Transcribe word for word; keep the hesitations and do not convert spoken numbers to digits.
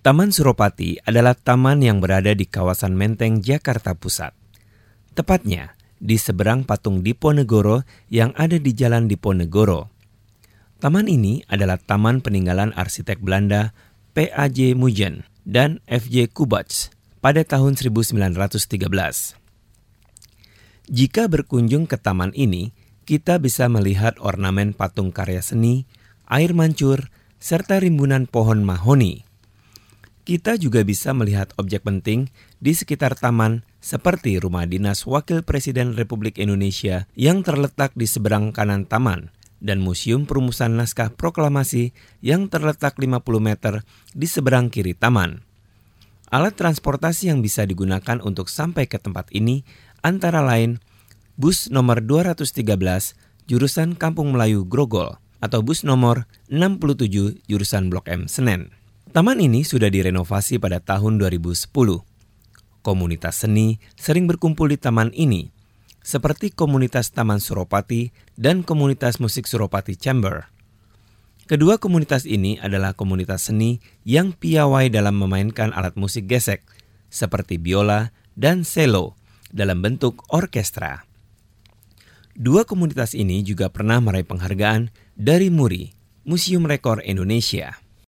Taman Suropati adalah taman yang berada di kawasan Menteng, Jakarta Pusat. Tepatnya di seberang patung Diponegoro yang ada di Jalan Diponegoro. Taman ini adalah taman peninggalan arsitek Belanda P A J Mujen dan F J Kubac pada tahun seribu sembilan ratus tiga belas. Jika berkunjung ke taman ini, kita bisa melihat ornamen patung karya seni, air mancur, serta rimbunan pohon mahoni. Kita juga bisa melihat objek penting di sekitar taman seperti rumah dinas Wakil Presiden Republik Indonesia yang terletak di seberang kanan taman dan Museum Perumusan Naskah Proklamasi yang terletak lima puluh meter di seberang kiri taman. Alat transportasi yang bisa digunakan untuk sampai ke tempat ini antara lain bus nomor dua ratus tiga belas jurusan Kampung Melayu Grogol atau bus nomor enam puluh tujuh jurusan Blok M Senen. Taman ini sudah direnovasi pada tahun dua ribu sepuluh. Komunitas seni sering berkumpul di taman ini, seperti komunitas Taman Suropati dan komunitas musik Suropati Chamber. Kedua komunitas ini adalah komunitas seni yang piawai dalam memainkan alat musik gesek, seperti biola dan cello, dalam bentuk orkestra. Dua komunitas ini juga pernah meraih penghargaan dari M U R I, Museum Rekor Indonesia.